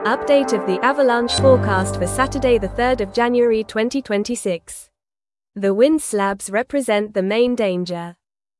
Update of the avalanche forecast for Saturday the 3rd of January 2026. The wind slabs represent the main danger.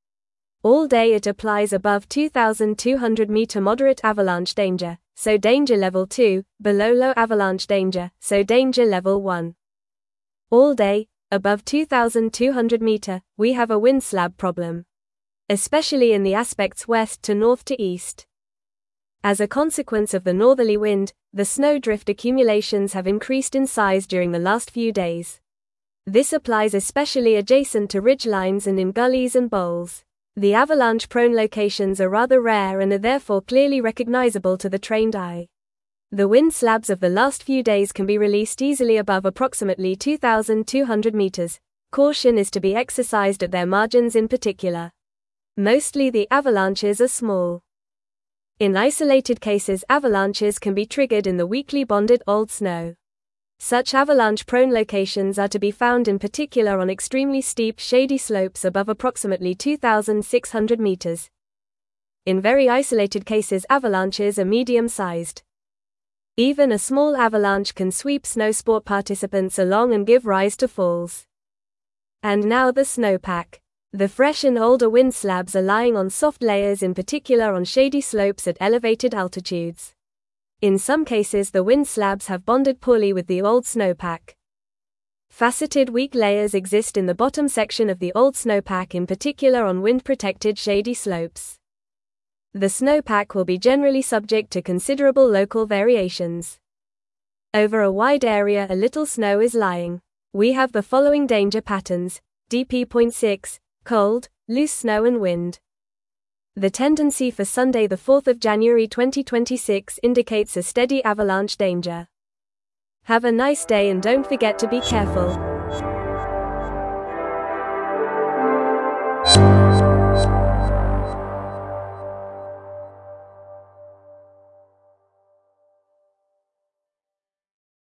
All day it applies above 2,200 meter moderate avalanche danger, so danger level 2, below low avalanche danger, so danger level 1. All day, above 2,200 meter, we have a wind slab problem, especially in the aspects west to north to east. As a consequence of the northerly wind, the snowdrift accumulations have increased in size during the last few days. This applies especially adjacent to ridgelines and in gullies and bowls. The avalanche-prone locations are rather rare and are therefore clearly recognizable to the trained eye. The wind slabs of the last few days can be released easily above approximately 2,200 meters. Caution is to be exercised at their margins in particular. Mostly the avalanches are small. In isolated cases, avalanches can be triggered in the weakly bonded old snow. Such avalanche-prone locations are to be found in particular on extremely steep, shady slopes above approximately 2,600 meters. In very isolated cases, avalanches are medium-sized. Even a small avalanche can sweep snowsport participants along and give rise to falls. And now the snowpack. The fresh and older wind slabs are lying on soft layers, in particular on shady slopes at elevated altitudes. In some cases, the wind slabs have bonded poorly with the old snowpack. Faceted weak layers exist in the bottom section of the old snowpack, in particular on wind-protected shady slopes. The snowpack will be generally subject to considerable local variations. Over a wide area, a little snow is lying. We have the following danger patterns: DP.6, cold, loose snow and wind. The tendency for Sunday the 4th of January 2026 indicates a steady avalanche danger. Have a nice day and don't forget to be careful.